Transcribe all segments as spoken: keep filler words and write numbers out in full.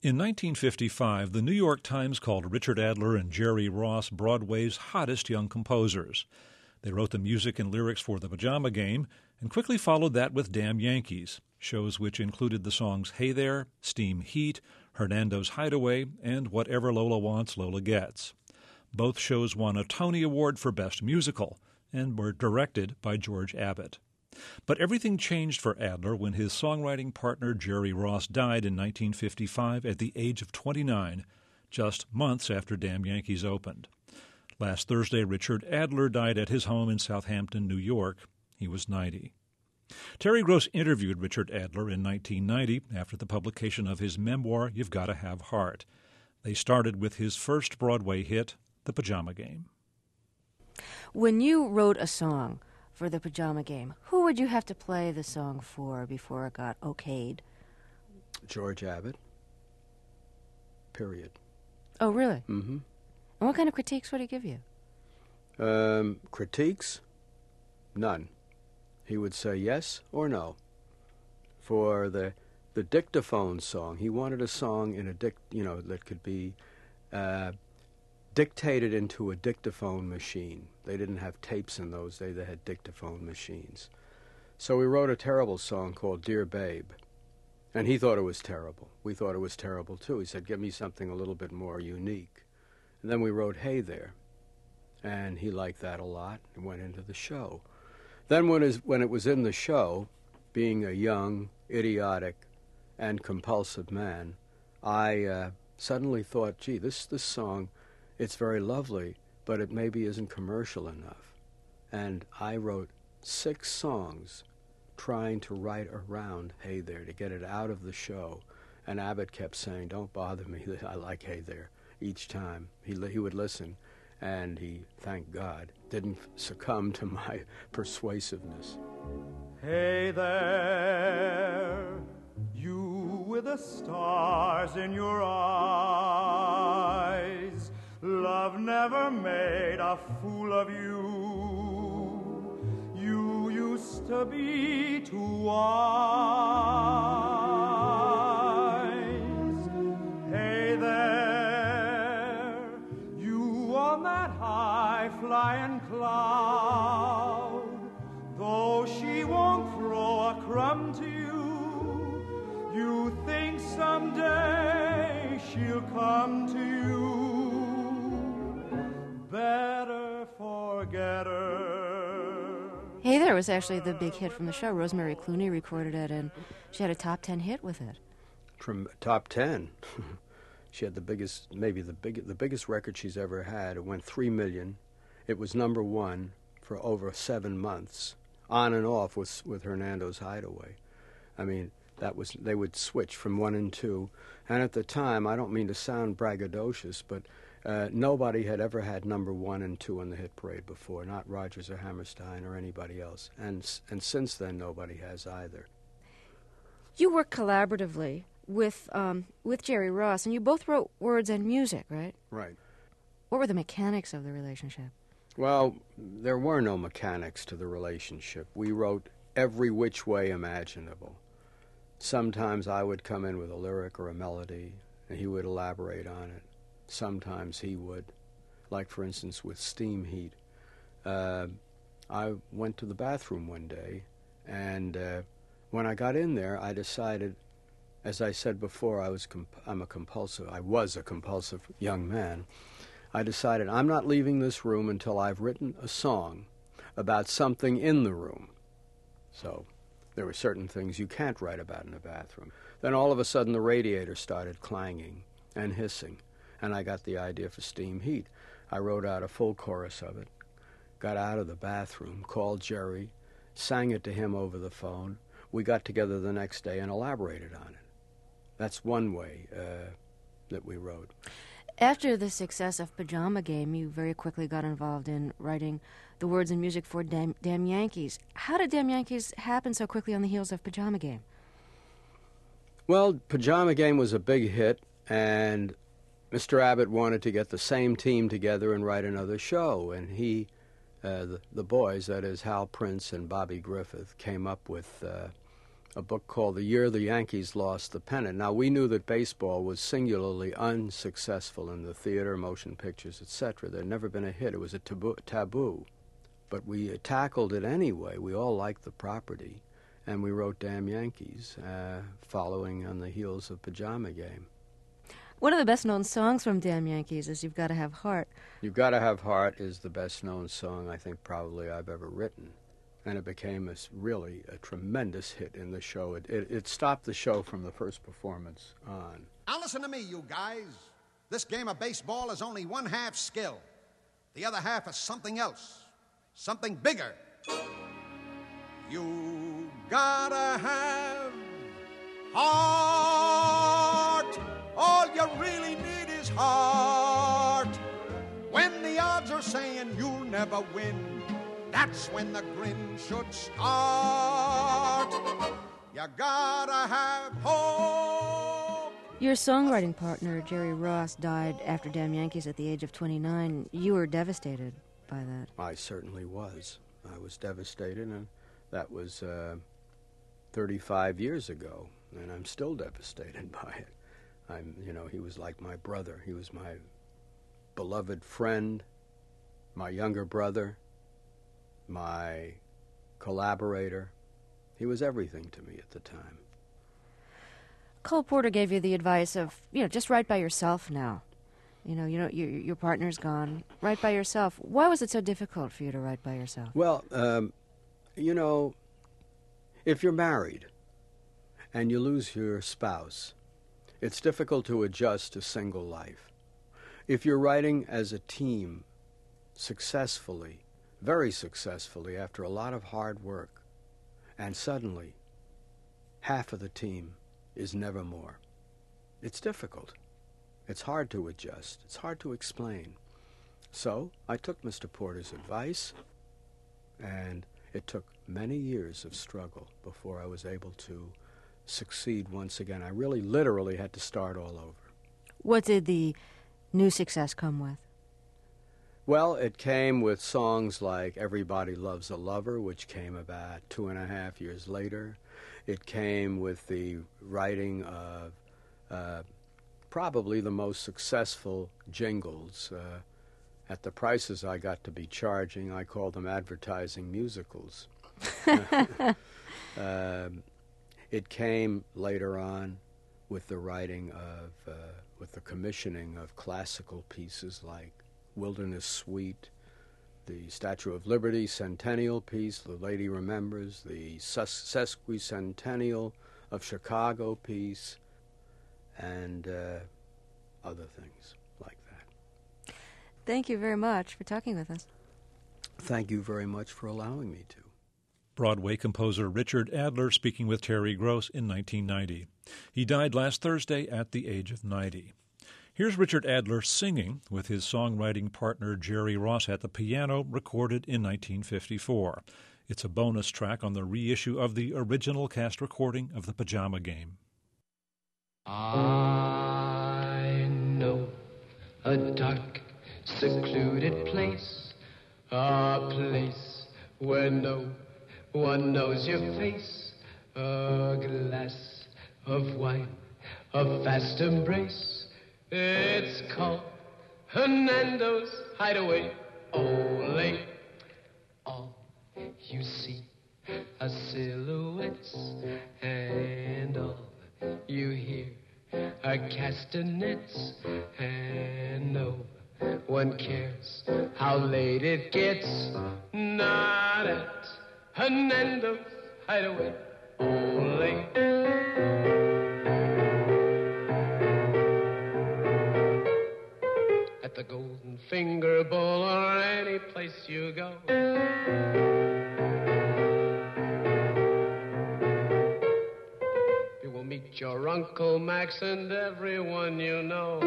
In nineteen fifty-five, the New York Times called Richard Adler and Jerry Ross Broadway's hottest young composers. They wrote the music and lyrics for The Pajama Game and quickly followed that with Damn Yankees, shows which included the songs Hey There, Steam Heat, Hernando's Hideaway, and Whatever Lola Wants, Lola Gets. Both shows won a Tony Award for Best Musical and were directed by George Abbott. But everything changed for Adler when his songwriting partner Jerry Ross died in nineteen fifty-five at the age of twenty-nine, just months after Damn Yankees opened. Last Thursday, Richard Adler died at his home in Southampton, New York. He was ninety. Terry Gross interviewed Richard Adler in nineteen ninety after the publication of his memoir, You've Gotta Have Heart. They started with his first Broadway hit, The Pajama Game. When you wrote a song for The Pajama Game, who would you have to play the song for before it got okayed? George Abbott. Period. Oh, really? Mm-hmm. And what kind of critiques would he give you? Um, critiques? None. He would say yes or no. For the the dictaphone song, he wanted a song in a dic, you know, that could be uh, dictated into a dictaphone machine. They didn't have tapes in those days, they had dictaphone machines. So we wrote a terrible song called Dear Babe, and he thought it was terrible. We thought it was terrible too. He said, give me something a little bit more unique. And then we wrote Hey There, and he liked that a lot and went into the show. Then when, his, when it was in the show, being a young, idiotic, and compulsive man, I uh, suddenly thought, gee, this, this song, it's very lovely, but it maybe isn't commercial enough. And I wrote six songs trying to write around Hey There, to get it out of the show. And Abbott kept saying, don't bother me, I like Hey There, each time. He, he would listen, and he, thank God, didn't succumb to my persuasiveness. Hey there, you with the stars in your eyes. Love never made a fool of you. You used to be too wise. Hey there, you on that high flying cloud. Though she won't throw a crumb to you, you think someday she'll come to you. Better forget her. Hey There was actually the big hit from the show. Rosemary Clooney recorded it, and she had a top ten hit with it. From top ten. She had the biggest, maybe the big, the biggest record she's ever had. It went three million. It was number one for over seven months, on and off with with Hernando's Hideaway. I mean, that was, they would switch from one and two. And at the time, I don't mean to sound braggadocious, but uh, nobody had ever had number one and two in the hit parade before, not Rodgers or Hammerstein or anybody else. And and since then, nobody has either. You worked collaboratively with um, with Jerry Ross, and you both wrote words and music, right? Right. What were the mechanics of the relationship? Well, there were no mechanics to the relationship. We wrote every which way imaginable. Sometimes I would come in with a lyric or a melody, and he would elaborate on it. Sometimes he would. Like, for instance, with Steam Heat. Uh, I went to the bathroom one day, and uh, when I got in there, I decided, as I said before, I was comp- I'm a compulsive, I was a compulsive young man. I decided I'm not leaving this room until I've written a song about something in the room. So there were certain things you can't write about in a bathroom. Then all of a sudden the radiator started clanging and hissing, and I got the idea for Steam Heat. I wrote out a full chorus of it, got out of the bathroom, called Jerry, sang it to him over the phone. We got together the next day and elaborated on it. That's one way uh, that we wrote. After the success of Pajama Game, you very quickly got involved in writing the words and music for Damn, Damn Yankees. How did Damn Yankees happen so quickly on the heels of Pajama Game? Well, Pajama Game was a big hit, and Mister Abbott wanted to get the same team together and write another show, and he, uh, the, the boys, that is Hal Prince and Bobby Griffith, came up with uh, a book called The Year the Yankees Lost the Pennant. Now, we knew that baseball was singularly unsuccessful in the theater, motion pictures, et cetera. There had never been a hit. It was a taboo. taboo. But we tackled it anyway. We all liked the property. And we wrote Damn Yankees, uh, following on the heels of Pajama Game. One of the best-known songs from Damn Yankees is You've Gotta Have Heart. You've Gotta Have Heart is the best-known song I think probably I've ever written. And it became a, really a tremendous hit in the show. It, it, it stopped the show from the first performance on. Now listen to me, you guys. This game of baseball is only one half skill. The other half is something else, something bigger. You gotta have heart. All you really need is heart. When the odds are saying you'll never win, that's when the grin should start. You gotta have hope. Your songwriting partner, Jerry Ross, died after Damn Yankees at the age of twenty-nine. You were devastated by that. I certainly was. I was devastated, and that was uh, thirty-five years ago, and I'm still devastated by it. I'm, you know, he was like my brother. He was my beloved friend, my younger brother, my collaborator. He was everything to me at the time. Cole Porter gave you the advice of, you know, just write by yourself now. You know, you know, your, your partner's gone. Write by yourself. Why was it so difficult for you to write by yourself? Well, um, you know, if you're married and you lose your spouse, it's difficult to adjust to single life. If you're writing as a team successfully, very successfully, after a lot of hard work, and suddenly half of the team is nevermore, it's difficult. It's hard to adjust. It's hard to explain. So I took Mister Porter's advice, and it took many years of struggle before I was able to succeed once again. I really literally had to start all over. What did the new success come with? Well, it came with songs like Everybody Loves a Lover, which came about two and a half years later. It came with the writing of uh, probably the most successful jingles. Uh, at the prices I got to be charging, I called them advertising musicals. um, It came later on with the writing of, uh, with the commissioning of classical pieces like Wilderness Suite, the Statue of Liberty Centennial piece, The Lady Remembers, the Sesquicentennial of Chicago piece, and uh, other things like that. Thank you very much for talking with us. Thank you very much for allowing me to. Broadway composer Richard Adler speaking with Terry Gross in nineteen ninety. He died last Thursday at the age of ninety. Here's Richard Adler singing with his songwriting partner Jerry Ross at the piano, recorded in nineteen fifty-four. It's a bonus track on the reissue of the original cast recording of The Pajama Game. I know a dark, secluded place, a place where no one knows your face, a glass of wine, a fast embrace. It's called Hernando's Hideaway. Ole, all you see are silhouettes, and all you hear are castanets, and no one cares how late it gets. Not at Hernando's Hideaway. Ole. At the Golden Finger Bowl or any place you go, you will meet your Uncle Max and everyone you know.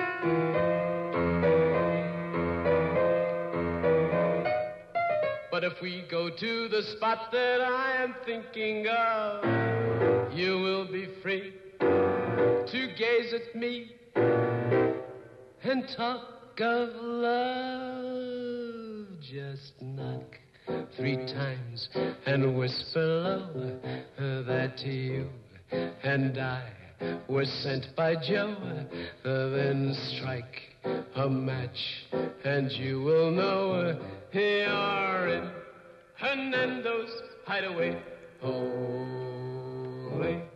But if we go to the spot that I am thinking of, you will be free to gaze at me and talk of love. Just knock three times and whisper low uh, that you and I were sent by Joe. Uh, then strike a match and you will know uh, you're in Hernando's hideaway. Oh,